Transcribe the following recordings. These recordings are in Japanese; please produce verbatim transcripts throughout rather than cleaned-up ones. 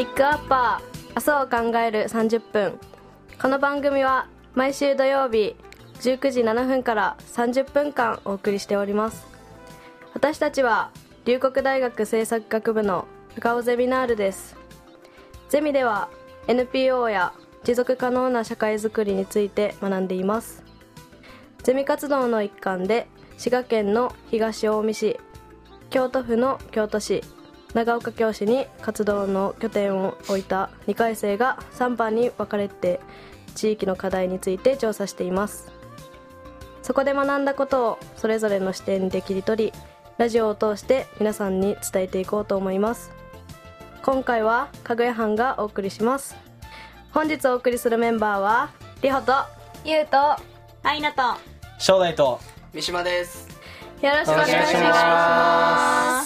ピックアッパー明日を考えるさんじゅっぷん。この番組は毎週土曜日じゅうくじななふんからさんじゅっぷんかんお送りしております。私たちは龍谷大学政策学部の高尾ゼミナールです。ゼミでは エヌピーオー や持続可能な社会づくりについて学んでいます。ゼミ活動の一環で滋賀県の東近江市、京都府の京都市、長岡京市に活動の拠点を置いたにかい生がさんばんに分かれて地域の課題について調査しています。そこで学んだことをそれぞれの視点で切り取り、ラジオを通して皆さんに伝えていこうと思います。今回はかぐやはんがお送りします。本日お送りするメンバーはりほとゆうとあいなと正代と三島です。 よろしくお願いします。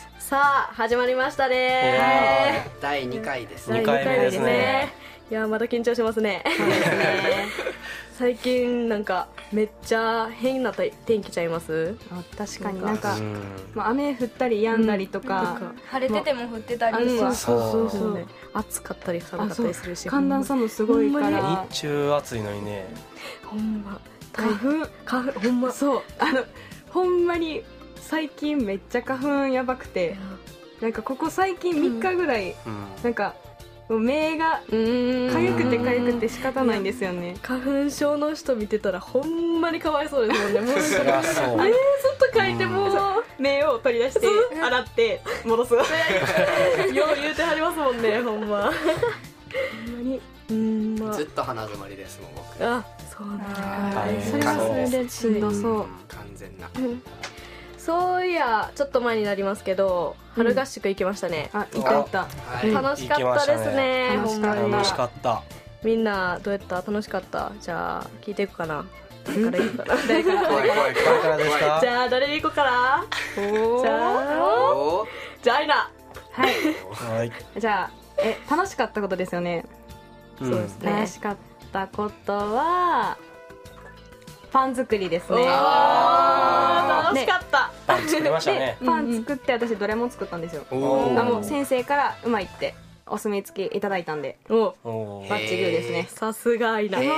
さあ始まりましたね。 だいにかいですね。 にかいめですね。 いやまだ緊張しますね。そうですね。最近なんかめっちゃ変な天気ちゃいます？ あ、確かになんか、まあ、雨降ったり止んだりとか、 うん、晴れてても降ってたりとか、 うん、そうそうそう、ね、暑かったり寒かったりするし、 寒暖差もすごいから日中暑いのにね、 ほんま花粉花粉ほんまそうあのほんまに最近めっちゃ花粉やばくて、なんかここ最近みっかぐらい、うん、なんかもう目が痒くて痒くて仕方ないんですよね。 花粉症の人見てたらほんまにかわいそうですもんね。もうそりゃそう。 目ずっと描いても目を取り出して洗って戻すよう言うてはりますもんね。ほんまほんまにうん、まあ、ずっと鼻詰まりですもん僕。 あ、そうなんだ。 それはそれでしんどそう、うん、 完全な、 うん、そういやちょっと前になりますけど春合宿行きましたね。 うん、あ、行った行った、 はい、楽しかったですね。 楽しかった、楽しかった。 みんなどうやった？楽しかった？じゃあ聞いていくかな。誰から行くかな。誰から怖い怖い怖いからですか？ じゃあ誰に行こうかな。じゃあじゃあアイナ。 はい、 はい、 じゃあえ楽しかったことですよね。 うん、そうですね。 楽しかったことはパン作りですね。 あー楽しかった。 パン作りましたね。 パン作って私どれも作ったんですよ。あもう先生からうまいってお墨付きいただいたんで、おおバッチリですね。 さすがアイナ。ちょ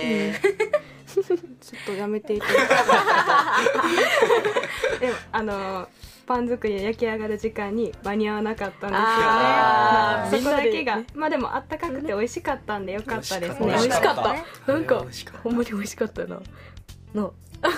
っとやめていただきでもあのパン作りで焼き上がる時間に間に合わなかったんですよね。そこだけが、ね、まあでもあったかくて美味しかったんでよかったですね。 美味しかった。なんかほんまに美味しかったな。の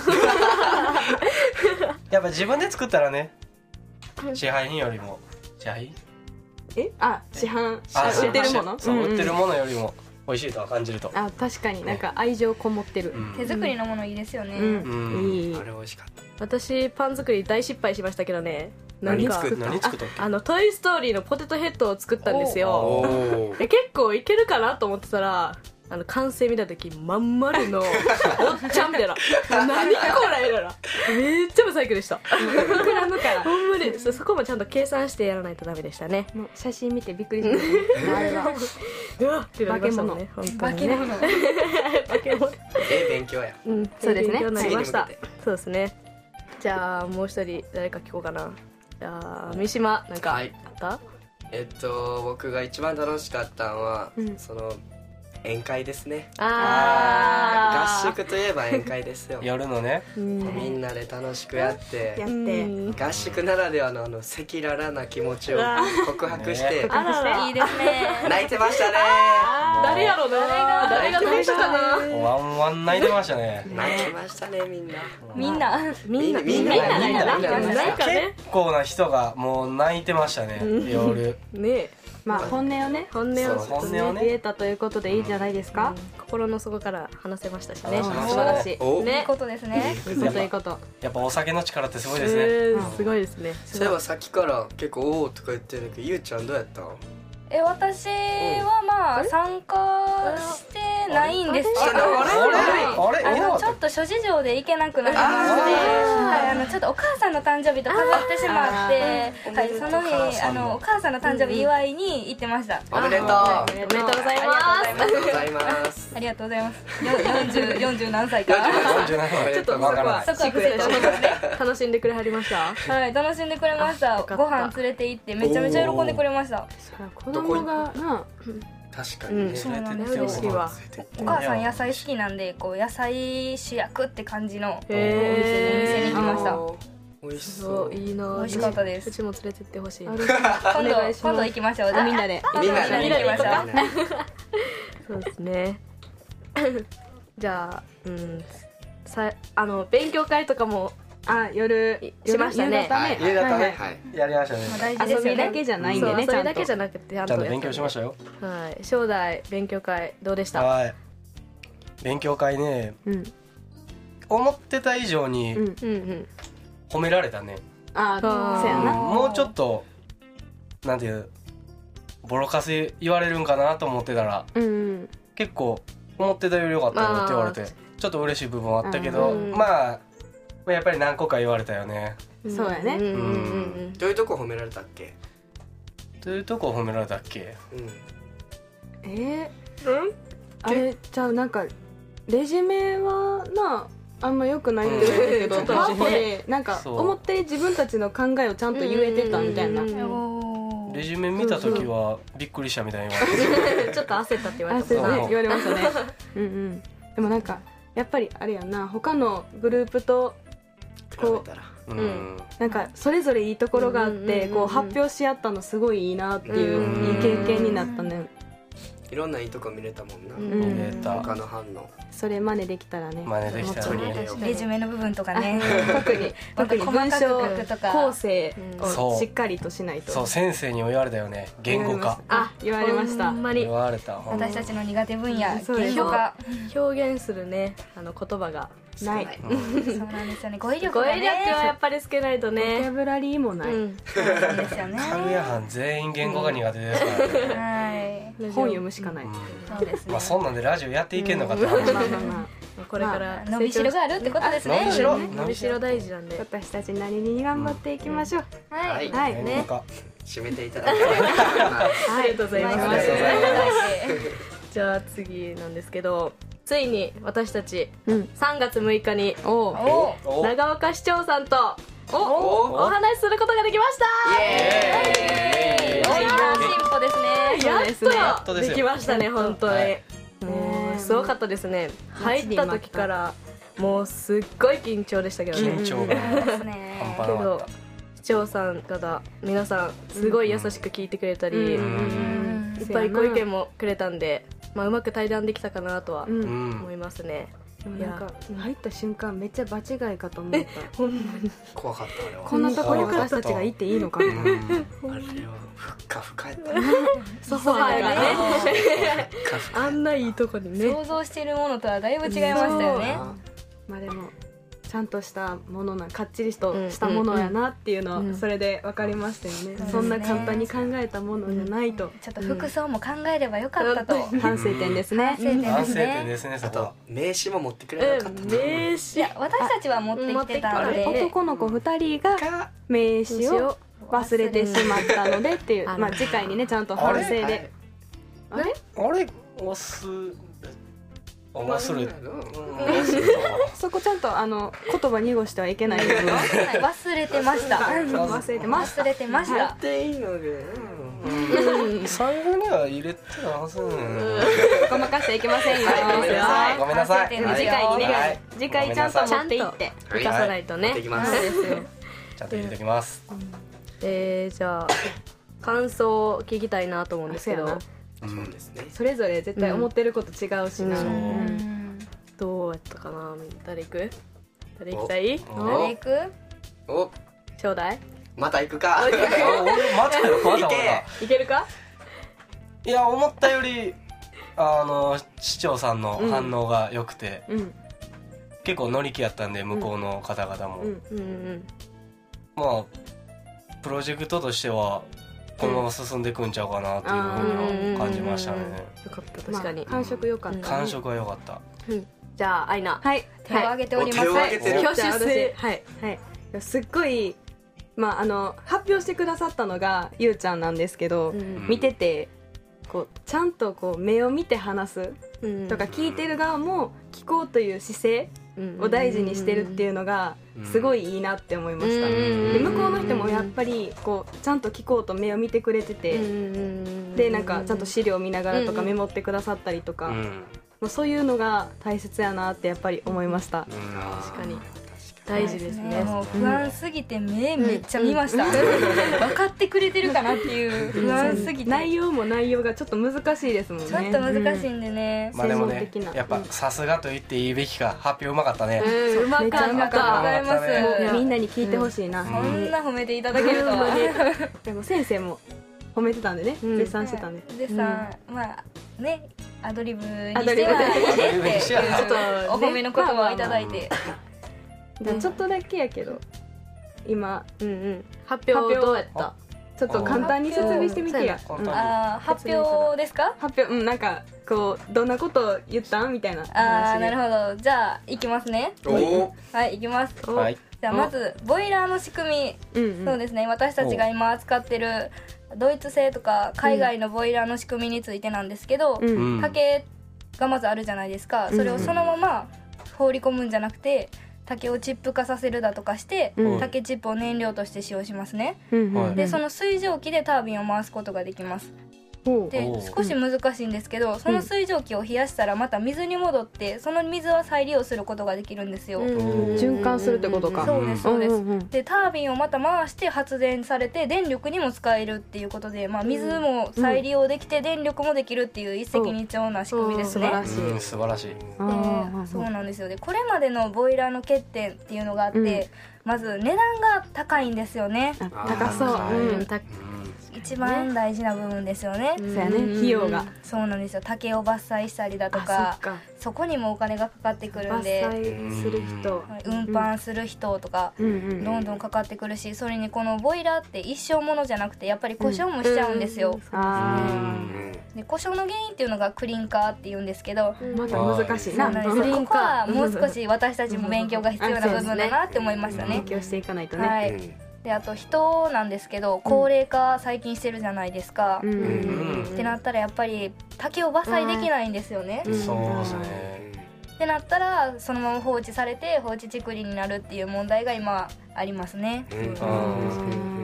やっぱ自分で作ったらね、市販品よりも市販品？ え？あ、市販売ってるもの？ そう、売ってるものよりも美味しいとは感じると。 あ、確かになんか愛情こもってる。 手作りのものいいですよね。 いい。あれ美味しかった。 私パン作り大失敗しましたけどね。 何作った？何作ったっけ？ あのトイストーリーのポテトヘッドを作ったんですよ。結構いけるかなと思ってたら、あの完成見た時まん丸のおっちゃんみたいな何これみたいなめっちゃブサイクでした。 膨らむからほんまに そ, そこもちゃんと計算してやらないとダメでしたね。 もう写真見てびっくりしましたあれはうわってなりましたもんね。 化け物化け物え勉強や、 うん、そうですね。勉強になりました。そうですね。じゃあもう一人誰か聞こうかな。じゃあ三島なんかあった？はい、 えっと僕が一番楽しかったのは、うん、その宴会ですね。あ合宿といえば宴会ですよ。 夜のね、 みんなで楽しくやってやって合宿ならではのあの赤裸々な気持ちを告白して、 ね、いいですね。 泣いてましたね。 誰やろな。誰が泣いたかな。 ワンワン泣いてましたね。 泣いてましたねみんな。 みんなみんなみんなみんなみんなみんな結構な人がもう泣いてましたね。夜ね。 まあ本音をね本音を本音をね言えたということでいいんじゃないですか、うん、 心の底から話せましたしね。 素晴らしいね。いいことですね。 いいこといいこと。 やっぱお酒の力ってすごいですね、 えー、すごいですね。 そういえばさっきから結構おおとか言ってるけど、ゆうちゃんどうやった？ え私はまあ参加してないんですけど、あのちょっと諸事情で行けなくなりまして、はい、あのちょっとお母さんの誕生日とかぶってしまって、はい、その日あのお母さんの誕生日祝いに行ってました。 おめでとう。 おめでとうございます。 ありがとうございます。 ありがとうございます。よんじゅう、よんじゅう何歳か。 よんじゅう何歳。 ちょっとそこはそこは失礼しましたね。楽楽しんでくれはりました？ はい、楽しんでくれました。ご飯連れて行ってめちゃめちゃ喜んでくれました。 子供がな確かにね、 そうなんです。 嬉しいわ。 お母さん野菜好きなんで、こう野菜主役って感じのお店へに行きました。 美味しそう。 いいな。 美味しかったです。 うちも連れてってほしい。 今度今度行きましょう。 みんなでみんなで行きましょう。 そうですね。じゃあ、うん、さあの勉強会とかもあ夜しましたね。 夕方ね、やりましたね。 大事ですよね。 遊びだけじゃないんでね。 遊びだけじゃなくてちゃんと勉強しましたよ。 はい。正代勉強会どうでした？ はい。勉強会ね、思ってた以上に褒められたね。 ああ、そうやな。 もうちょっとなんていうボロカス言われるんかなと思ってたら、結構思ってたより良かったよって言われて、ちょっと嬉しい部分はあったけど、まあやっぱり何個か言われたよね。 そうやね。 どういうとこ褒められたっけ？ どういうとこ褒められたっけ？ えあれじゃあなんかレジュメはなあんま良くないって言われるけど、パワポでなんか思って自分たちの考えをちゃんと言えてたみたいな。 レジュメ見た時はびっくりしたみたいな。 ちょっと焦ったって言われたもんね。言われましたね。うんうん。でもなんかやっぱりあれやな、他のグループとこう、うん、なんかそれぞれいいところがあってこう発表し合ったのすごいいいなっていういい経験になったね。 いろんないいとこ見れたもんな。 見れた。 他の反応それ真似できたらね。 真似できたらね。 レジュメの部分とかね。 特に特に文章構成をしっかりとしないと。 そう先生にも言われたよね。言語化。 あ言われました。 言われた。 私たちの苦手分野言語化。 表現するねあの言葉がない。 そうなんですよね。語彙力がね。語彙力はやっぱりつけないとね。 ボキャブラリーもない。 そうなんですよね。 かぐや班全員言語が苦手ですからね。 はい。 本読むしかない。 そうですね。 まあそんなんでラジオやっていけんのかって話。 これから伸びしろがあるってことですね。 伸びしろ伸びしろ大事なんで私たちなりに頑張っていきましょう。 はいはいね。 締めていただいてありがとうございます。じゃあ次なんですけど。ついに私たちさんがつむいかに長岡市長さんとお話しすることができました。 イエーイ。大きな進歩ですね。 やっとできましたね本当に。もうすごかったですね。入った時からもうすっごい緊張でしたけどね。 緊張が半端なかった。 市長さん方皆さんすごい優しく聞いてくれたりいっぱいご意見もくれたんで。まあ、うまく対談できたかなとは思いますね。 なんか入った瞬間めっちゃ場違いかと思った。 ほんまに怖かったあれは。 こんなとこに私たちが行っていいのかな。あれはふっかふかやった。 ソファーがね。あんないいとこにね。 想像しているものとはだいぶ違いましたよね。 まあでもちゃんとしたものなかっちりとしたものやなっていうのはそれで分かりましたよね。そんな簡単に考えたものじゃないと。 ちょっと服装も考えればよかったと。 反省点ですね。 反省点ですね。 あと名刺も持ってくればよかったな。 名刺。 いや私たちは持ってきてたんで。 男の子ふたりが名刺を忘れてしまったのでっていう。まあ次回にねちゃんと反省で。 あれ？ あれ押す。忘れそこちゃんとあの言葉濁してはいけないですよ。 忘れてました。 忘れてました。 忘れてました。 っていいので。 最後には入れてたはず。 ごまかしていけませんよ。 ごめんなさい。 次回にね、次回ちゃんと持っていって生かさないとね。 できます。 ちゃんと入れてきます。 えーじゃあ感想を聞きたいなと思うんですけど。 そうですね。 それぞれ絶対思ってること違うしな。 どうやったかな。誰行く？誰行きたい？ 誰行く？ お、 正代？ また行くか。 俺またよまだまだ。 いけるか？ いや思ったよりあの市長さんの反応が良くて、結構乗り気やったんで向こうの方々も。まあプロジェクトとしては。このまま進んでいくんちゃうかなっていうふうに感じましたね。 よかった確かに。 感触良かった。 感触は良かった。 じゃあアイナ。 はい。 手を挙げております。 手を挙げてる。 挙手制。はいはい。すっごいまああの発表してくださったのがゆうちゃんなんですけど、見ててこうちゃんとこう目を見て話すとか聞いてる側も聞こうという姿勢を大事にしてるっていうのがすごいいいなって思いました。で向こうの人もやっぱりこうちゃんと聞こうと目を見てくれてて、でなんかちゃんと資料を見ながらとかメモってくださったりとか、もうそういうのが大切やなってやっぱり思いました。 確かに大事ですね。 もう不安すぎて目めっちゃ見ました、うん、分かってくれてるかなっていう不安すぎて、 内容も内容がちょっと難しいですもんね。 ちょっと難しいんでね、 うん、まあでもねやっぱさすがと言っていいべきか、発表うまかったね。 うまかった。ありがとうございます。 みんなに聞いてほしいな、 うん、そんな褒めていただけるとは、 うん、でも先生も褒めてたんでね、うん、絶賛してたんで、 絶賛、うん、まあねアドリブにしてはいいねってちょっとお褒めの言葉をいただいて、 ちょっとだけやけど今、 うんうん、発表どうやった？ ちょっと簡単に説明してみてや。 あ、発表ですか？ 発表、うん、なんかこうどんなこと言ったんみたいな話で。 あー、なるほど。じゃあいきますね。はい、いきます。 はい、 じゃあまずボイラーの仕組み、うんうん、そうですね、私たちが今扱ってるドイツ製とか海外のボイラーの仕組みについてなんですけど、うん、竹がまずあるじゃないですか。それをそのまま放り込むんじゃなくて、竹をチップ化させるだとかして、うん、竹チップを燃料として使用しますね、うんうん、でその水蒸気でタービンを回すことができます。で少し難しいんですけど、その水蒸気を冷やしたらまた水に戻ってその水は再利用することができるんですよ。 循環するってことか。 そうですそうです、うんうん、でタービンをまた回して発電されて電力にも使えるっていうことで、まあ、水も再利用できて電力もできるっていう一石二鳥な仕組みですね。 素晴らしい、 うん、素晴らしい。でそうなんですよ。でこれまでのボイラーの欠点っていうのがあって、うん、まず値段が高いんですよね。 高そう、うん、 一番大事な部分ですよね。 そうやね、費用が。 そうなんですよ。竹を伐採したりだとか、 そ, かそこにもお金がかかってくるんで、 伐採する人、 運搬する人とか、うん、どんどんかかってくるし、それにこのボイラーって一生ものじゃなくてやっぱり故障もしちゃうんですよ、うん、で故障の原因っていうのがクリンカーっていうんですけど、 また難しいな。 ここはもう少し私たちも勉強が必要な部分だなって思いましたね。 勉強していかないとね、 はい。であと人なんですけど、高齢化最近してるじゃないですか、うん、ってなったらやっぱり竹を伐採できないんですよね、 うん、そうですね。 ってなったらそのまま放置されて放置竹林になるっていう問題が今ありますね、うん、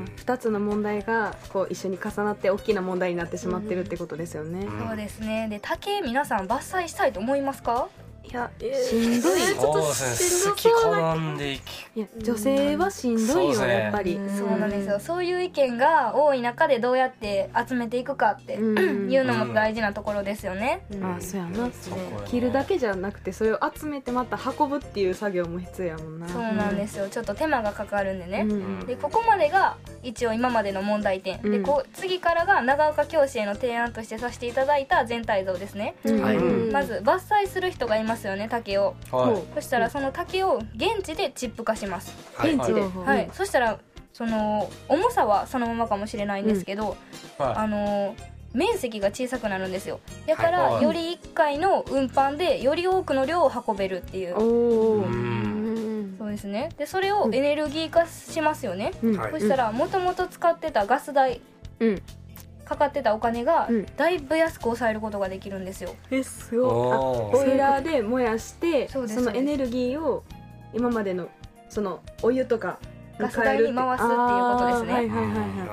ふたつの問題がこう一緒に重なって大きな問題になってしまってるってことですよね、 うん、そうですね。で竹皆さん伐採したいと思いますか？ いや、しんどい。 ちょっとしんどそうな。 いや、女性はしんどいよ、やっぱり。 そうなんですよ。そういう意見が多い中でどうやって集めていくかっていうのも大事なところですよね。 ああ、そうやな。切るだけじゃなくてそれを集めてまた運ぶっていう作業も必要やもんな。 そうなんですよ。ちょっと手間がかかるんでね。でここまでが一応今までの問題点で、こう次からが長岡教師への提案としてさせていただいた全体像ですね。まず伐採する人がいますよね、竹を、はい、そしたらその竹を現地でチップ化します、 はい、現地で、 はい、そしたらその重さはそのままかもしれないんですけど、うん、はい、あの面積が小さくなるんですよ。だから、はい、よりいっかいの運搬でより多くの量を運べるっていう、おー、そうですね。でそれをエネルギー化しますよね、うん、そしたらもともと使ってたガス代、うん、かかってたお金がだいぶ安く抑えることができるんですよ。 え、すごい。ボイラーで燃やして、そのエネルギーを今までのそのお湯とかガス代に回すっていうことですね。はいはいはいはい。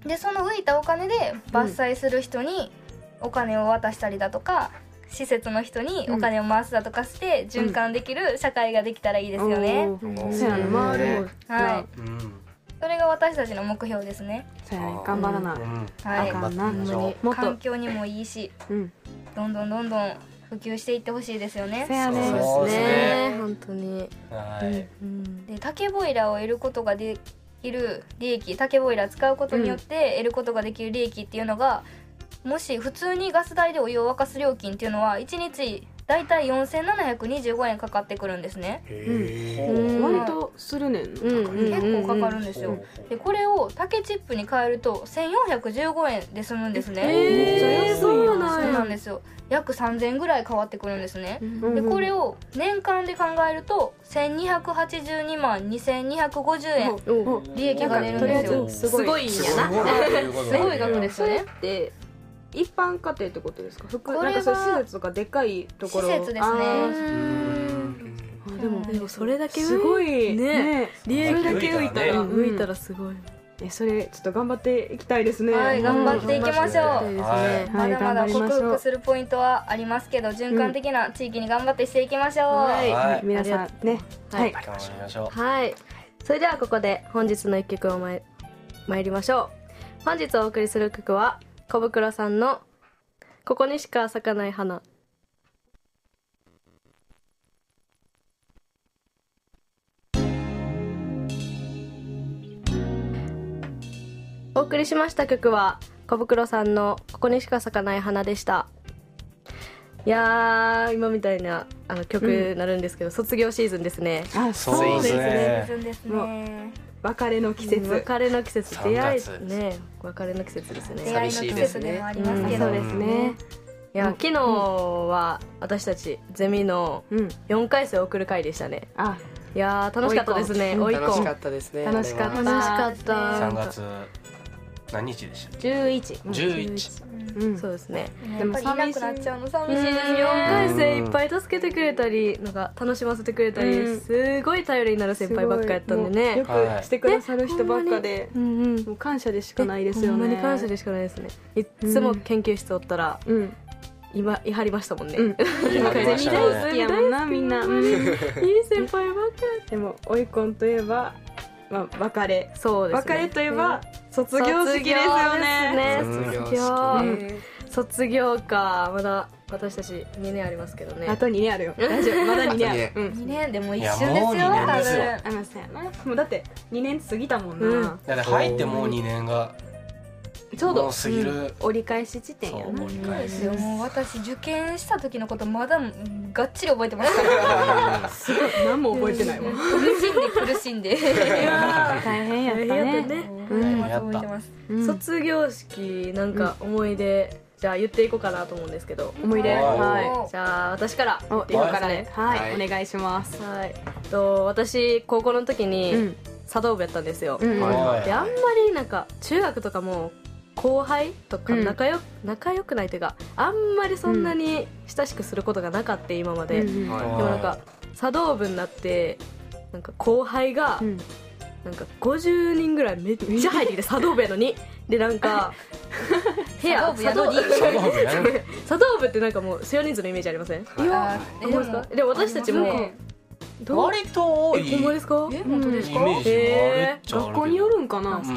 でその浮いたお金で伐採する人にお金を渡したりだとか、うん、施設の人にお金を回すだとかして循環できる社会ができたらいいですよね。 うん、そうやね、回るもん。 はい。うん、それが私たちの目標ですね。 そうやね、頑張らな、うん、はい、あかんな。 もっと環境にもいいし、うん、どんどんどんどん普及していってほしいですよね。 そうやね、 そうですね、本当に。 はい。 うん、で竹ボイラーを得ることができる利益、竹ボイラー使うことによって得ることができる利益っていうのが、もし普通にガス代でお湯を沸かす料金っていうのはいちにちだいたいよんせんななひゃくにじゅうごえんかかってくるんですね。 へー、割とするねん、うん、 結構かかるんですよ。でこれを竹チップに変えるとせんよんひゃくじゅうごえんで済むんですね。 へー、そうなんや。 そうなんですよ。約さんぜんえんぐらい変わってくるんですね。でこれを年間で考えるとせんにひゃくはちじゅうにまんにせんにひゃくごじゅうえん利益が出るんですよ。 すごいんやな。 すごい額ですよね。 で一般家庭ってことですか？これなんかそういう施設とかでかいところ。 施設ですね。 でもでもそれだけすごいね、利益だけ浮いたら浮いたらすごい。 え、それちょっと頑張っていきたいですね。 はい、頑張っていきましょう。 はい、 まだまだ克服するポイントはありますけど、循環的な地域に頑張ってしていきましょう。 はい、皆さんね、 はい、 頑張りましょう。 はい、それではここで本日の一曲をまい参りましょう。本日お送りする曲は小袋さんのここにしか咲かない花。お送りしました曲は小袋さんのここにしか咲かない花でした。いやー、今みたいなあの曲になるんですけど、うん、卒業シーズンですね。 あ、 そうですね。 シーズンですね。 別れの季節、 別れの季節、出会いね、別れの季節ですね。 出会いの季節でもありますけど、 そうですね。いや、昨日は私たちゼミのよんかい生を送る会でしたね。あ、いやー楽しかったですね。 追い込ん楽しかったですね。 楽しかった。 楽しかった。 さんがつ何日でしたっけ？ じゅういち。 じゅういち。 うん、そうですね。 でも寂しくなっちゃうの寂しいですよ。 よんかい生いっぱい助けてくれたり、なんか楽しませてくれたり、うん、すごい頼りになる先輩ばっかやったんでね。 よくしてくださる人ばっかで、うんうん、もう感謝でしかないですよね。 ほんまに感謝でしかないですね。いつも研究室おったら、うん、今言い張りましたもんね。うん、 ゼミ大好きやもんなみんな。うん、いい先輩ばっかり。でも追い込んといえば。まあ、別れ、 そうですね、 別れといえば卒業式ですよね。 卒業式、卒業か。まだ私たちにねんありますけどね。 あとにねんあるよ。大丈夫、まだにねんある。 にねんでも一瞬ですよ。 もうにねんですよ。 あ、まあそうやな。もうだってにねん過ぎたもんな。 だって入ってもうにねんがちょうど過ぎる、うん、 折り返し地点やな。 折り返し。 でも私受験した時のことまだがっちり覚えてますからすごい何も覚えてないわ。 苦しんで苦しんで大変やったね。 覚えてます。 卒業式なんか思い出、じゃあ言っていこうかなと思うんですけど。 思い出、 はい、じゃあ私から言っていこうからね。はい、お願いします。 はい、と私高校の時に茶道部やったんですよ。であんまりなんか中学とかも後輩とか仲良、うん、仲良くないというか、あんまりそんなに親しくすることがなかった今まで、うん、でもなんか茶道部になってなんか後輩が、うん、なんかごじゅうにんぐらいめっちゃ入ってきて茶道部やのにでなんか部屋茶道部茶道部ってなんかもう少人数のイメージありません？いや、でもでも私たちも割と多い。 ほんまですか？ え、本当ですか？ イメージあるっちゃあるけど。 学校によるんかな。 うん、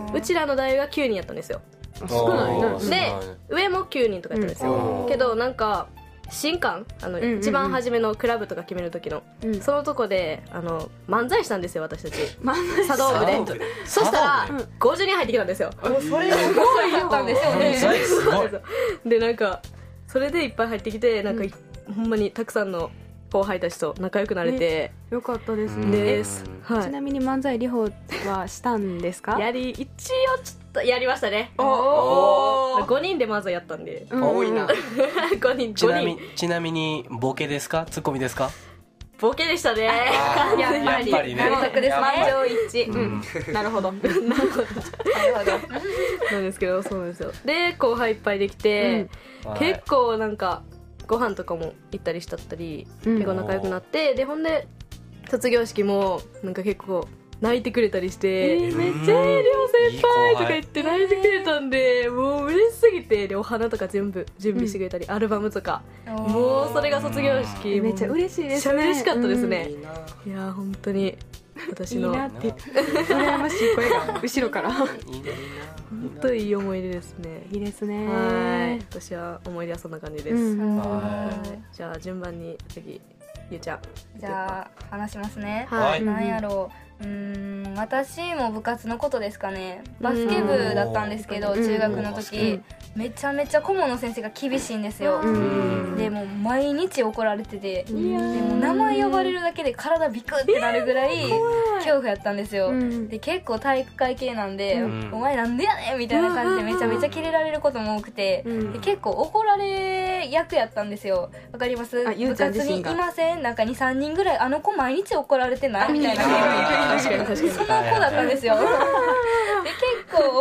うちらの代はきゅうにんやったんですよ。 少ないね。 で上もきゅうにんとかやったんですよ、うん、けどなんか新刊あの、うんうんうん、一番初めのクラブとか決める時の、うん、そのとこであの漫才したんですよ私たち。茶道部で。そしたらごじゅうにん入ってきたんですよ。 それすごいやったんですよね。 すごいでなんかそれでいっぱい入ってきてなんか、うん、ほんまにたくさんの後輩たちと仲良くなれて、 よかったですね。 です、はい、 ちなみに漫才リホはしたんですか？ やり一応ちょっとやりましたね。おおごにんでまずやったんで、 うん、多いな。 ごにんちなみちなみにボケですかツッコミですか？ ボケでしたね。 やっぱりやっぱりね。 納得ですね。 満場一致、うん、なるほどなるほどなんですけど、そうなんですよ。で後輩いっぱいできて、うん、結構なんかご飯とかも行ったりしちゃったり、うん、結構仲良くなって、でほんで卒業式もなんか結構泣いてくれたりして、えー、めっちゃええりょう先輩とか言って泣いてくれたんで、もう嬉しすぎて、でお花とか全部準備してくれたり、うん、アルバムとか、もうそれが卒業式めっちゃ嬉しいですね。 めっちゃ嬉しかったですね、うん、いや本当に私のいいなって羨ましい声が後ろから本当にいい思い出ですね。 いいですね。 はい、私は思い出はそんな感じです、うん、はいじゃあ順番に次ゆうちゃんじゃあ話しますね。 はい、 なんやろう、うーん私も部活のことですかね。バスケ部だったんですけど、中学の時めちゃめちゃ顧問の先生が厳しいんですよ。でもう毎日怒られてて、でも名前呼ばれるだけで体ビクってなるぐらい恐怖やったんですよ。で結構体育会系なんで、お前なんでやねんみたいな感じでめちゃめちゃキレられることも多くて、で結構怒られ役やったんですよ。わかります？部活にいません？なんか にさんにんぐらいあの子毎日怒られてないみたいな確かに確かにその子だったんですよ。で結構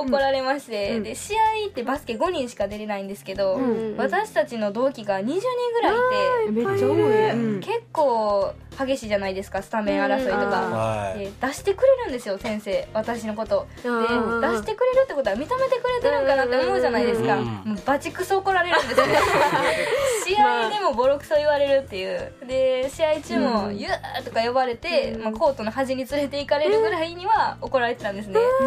怒られまして、うん、で試合ってバスケごにんしか出れないんですけど、うん、私たちの同期がにじゅうにんぐらいいて、 めっちゃ多い、 うん、結構激しいじゃないですか、スタメン争いとか、うん、で出してくれるんですよ先生、私のことで、出してくれるってことは認めてくれてるんかなって思うじゃないですか、うん、もうバチクソ怒られるんですよ試合でもボロクソ言われるっていう。で試合中も「ユー」とか呼ばれて、うん、まあ、コートの端に連れて行かれるぐらいには怒られてたんですね、うん、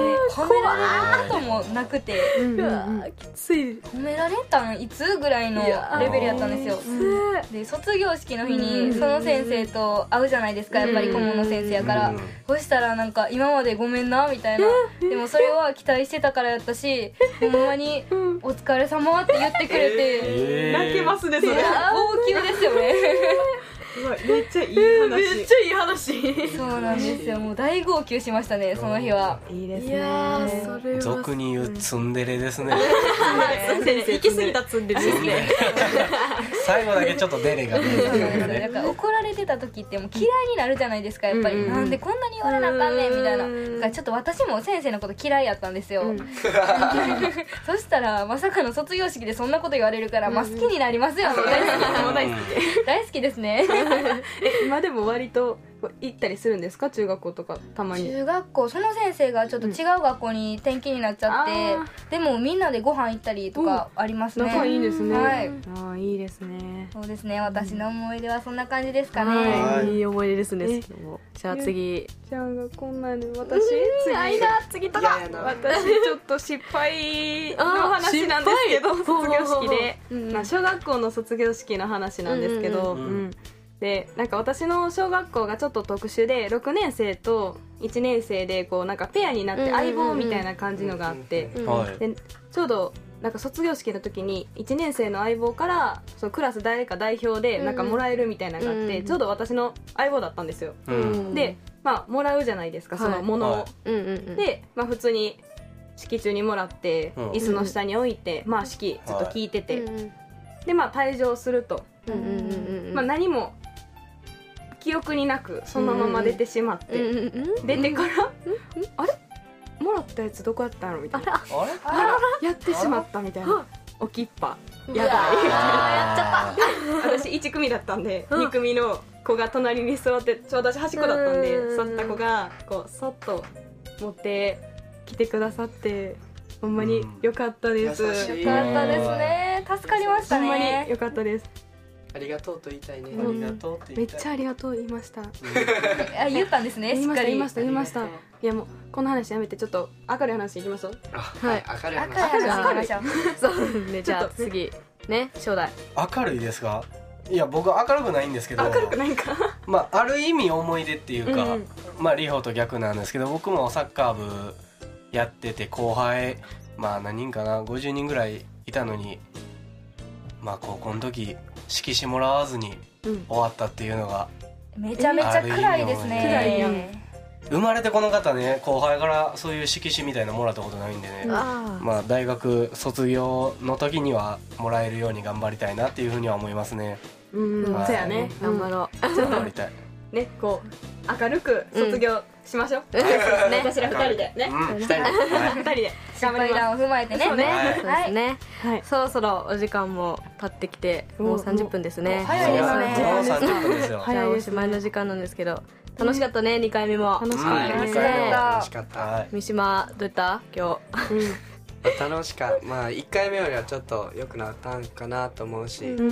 で褒められることもなくて、 うわきつい。 褒められたんいつぐらいのレベルやったんですよ。で卒業式の日にその先生と会うじゃないですか、やっぱり顧問の先生やから、うん、そしたらなんか今までごめんなみたいな、でもそれは期待してたからやったし、ほんまにお疲れ様って言ってくれて、 泣けますねそれ。 号泣ですよねめっちゃいい話、 めっちゃいい話。 そうなんですよ、もう大号泣しましたねその日は。 いいですね。 いやそれは俗に言うツンデレですね行き過ぎたツンデレですね最後だけちょっとデレが出るからね。 だから怒られてた時ってもう嫌いになるじゃないですかやっぱり、うんうん、なんでこんなに言われなあかんねんみたいな。だからちょっと私も先生のこと嫌いやったんですよ、うん、そしたらまさかの卒業式でそんなこと言われるから、うん、まあ好きになりますよね、 うん、大好き大好きですねえ今でも割と行ったりするんですか、中学校とかたまに。 中学校その先生がちょっと違う学校に転勤になっちゃって、うん、でもみんなでご飯行ったりとかありますね。 仲いいですね、 はい、 ああいいですね。 そうですね、私の思い出はそんな感じですかね、 はい、いい思い出ですね。じゃあ次ちゃんがこんなんで私次間次とか私ちょっと失敗の話なんですけど、卒業式で、まあ、小学校の卒業式の話なんですけど、うんうんうん、でなんか私の小学校がちょっと特殊でろくねん生といちねん生でこうなんかペアになって相棒みたいな感じのがあって、でちょうどなんか卒業式の時にいちねん生の相棒からそのクラス誰か代表でなんかもらえるみたいなのがあって、ちょうど私の相棒だったんですよ、うん、でまあもらうじゃないですかそのものを、はい、で、まあ、普通に式中にもらって椅子の下に置いて、まあ、式ずっと聞いてて、はい、でまあ退場すると、まあ、何も記憶になくそのまま出てしまって、出てからあれもらったやつどこやったのみたいな、あれあらやってしまったみたいな、おきっぱやばいやっちゃった私いち組だったんでに組の子が隣に座ってちょうど私端っこだったんで、座った子がこうそっと持ってきてくださってほんまに良かったです、うん、 よかったですね、助かりましたね、 ほんまに良かったです。 ありがとうと言いたいね、 うん、ありがとうって言いたい。 めっちゃありがとう言いましたあ言ったんですね、 言いましたしっかり言いました言いました。いやもうこの話やめてちょっと明るい話いきましょう。 はい、明るい話明るい話いきましょうそうね、じゃあ次ね初代明るいですか。いや僕は明るくないんですけど、 明るくないかまあある意味思い出っていうか、うん、まあリホと逆なんですけど、僕もサッカー部やってて後輩まあ何人かなごじゅうにんぐらいいたのに、まあ高校の時色紙もらわずに終わったっていうのが、 うん、めちゃめちゃ暗いですね。 暗いやん。 生まれてこの方ね、後輩からそういう色紙みたいなのもらったことないんでね、うん、まあ大学卒業の時にはもらえるように頑張りたいなっていうふうには思いますね。 うん、 はい、 そうやね、頑張ろう。ちょっと頑張りたいね、こう明るく卒業しましょう、うん、ね、私らふたりでね、 うん、ふたりで、はい、 ふたりで失敗談を踏まえてね、 そうね、 はい、 そうですね、はい、そろそろお時間も経ってきてもうさんじゅっぷんですね。 早いですね、 もうさんじゅっぷんですよ。 じゃあおしまいの時間なんですけど、楽しかったね、にかいめも楽しかったね、 楽しかった、 楽しかった。 三島どうやった今日？うん楽しかった。まあいっかいめよりはちょっと良くなったんかなと思うし、うんうん、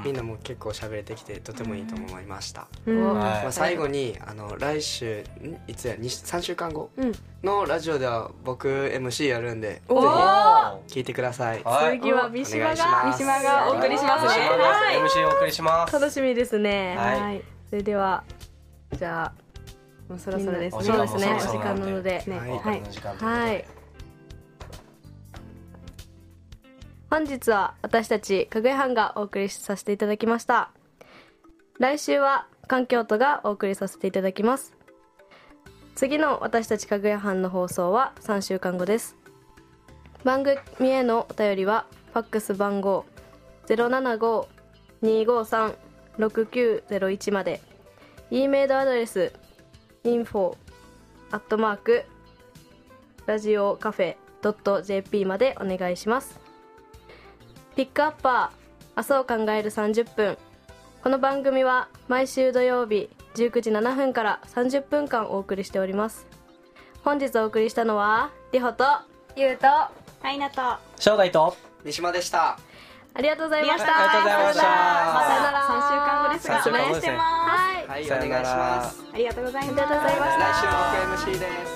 みんなも結構喋れてきてとてもいいと思いました、うん、まあ、最後にあの来週いつやさんしゅうかんごのラジオでは僕 エムシー やるんで、ぜひ聞いてください。 次は三島が三島がお送りしますね。 はい、エムシー お送りします。 楽しみですね。 はい、 はい、それではじゃあもうそろそろですね。 そうですね、お時間なので、 ね、はい、 はい、本日は私たちかぐや班がお送りさせていただきました。来週は環境都がお送りさせていただきます。次の私たちかぐや班の放送はさんしゅうかんごです。番組へのお便りはファックス番号 ゼロななご にーごーさん ろくきゅうゼロいち まで、 E メールアドレス インフォ アットマーク ラジオカフェドットジェーピー までお願いします。ピックアッパー明日を考えるさんじゅっぷん。この番組は毎週土曜日じゅうくじななふんからさんじゅっぷんかんお送りしております。本日お送りしたのはりほとゆうとあいなと正代と三島でした。 ありがとうございました。 ありがとうございました。 さよなら。 さんしゅうかんごですがさんしゅうかんご応援してます。 はい、 はい、お願いします。 ありがとうございます。 ありがとうございます。 来週も僕 エムシー です。